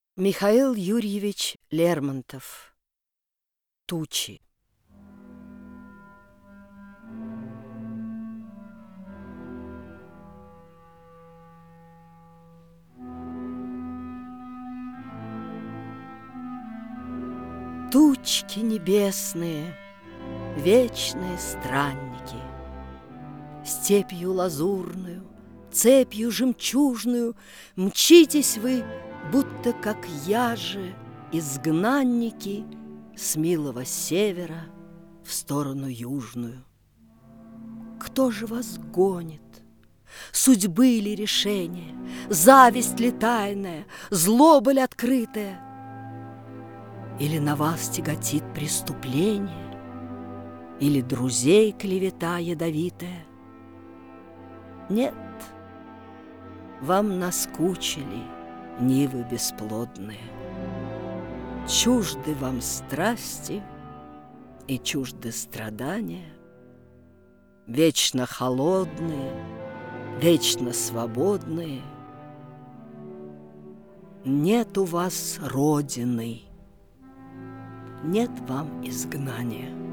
Михаил Юрьевич Лермонтов. Тучи. Тучки небесные, вечные странники, степью лазурную, цепью жемчужную мчитесь вы, будто как яже, изгнанники с милого севера в сторону южную. Кто же вас гонит? Судьбы ли решение, зависть ли тайная, злоба ли открытая? Или на вас тяготит преступление, или друзей клевета ядовитая? Нет, вам наскучили нивы бесплодные, чужды вам страсти и чужды страдания, вечно холодные, вечно свободные. Нет у вас родины, нет вам изгнания.